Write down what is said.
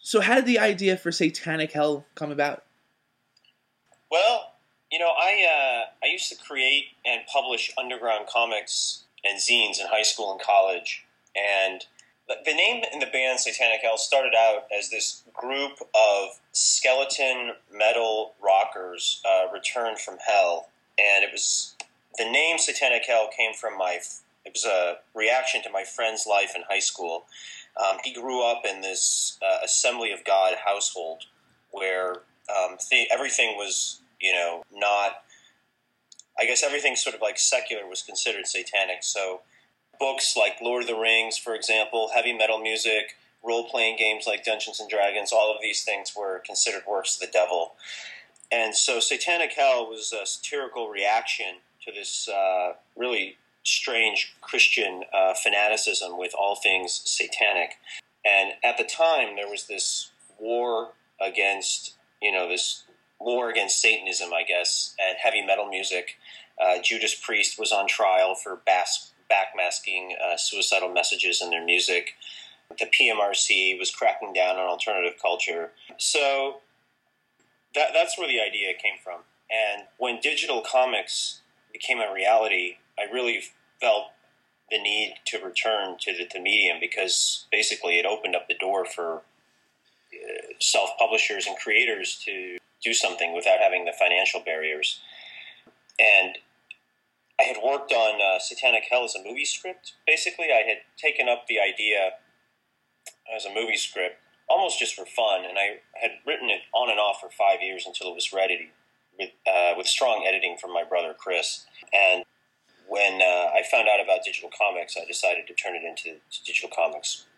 So how did the idea for Satanic Hell come about? Well, I used to create and publish underground comics and zines in high school and college, and the name in the band Satanic Hell started out as this group of skeleton metal rockers returned from hell, and it was the name Satanic Hell came from it was a reaction to my friend's life in high school. He grew up in this Assembly of God household where everything was, not, I guess everything sort of like secular was considered satanic. So books like Lord of the Rings, for example, heavy metal music, role-playing games like Dungeons and Dragons, all of these things were considered works of the devil. And so Satanic Hell was a satirical reaction to this really strange Christian fanaticism with all things satanic. And at the time, there was this war against, this war against Satanism, I guess, and heavy metal music. Judas Priest was on trial for backmasking suicidal messages in their music. The PMRC was cracking down on alternative culture. So that's where the idea came from. And when digital comics became a reality, I really felt the need to return to the medium because basically it opened up the door for self-publishers and creators to do something without having the financial barriers. And I had worked on Satanic Hell as a movie script. Basically, I had taken up the idea as a movie script almost just for fun, and I had written it on and off for 5 years until it was ready with strong editing from my brother Chris. And when I found out about digital comics, I decided to turn it into digital comics.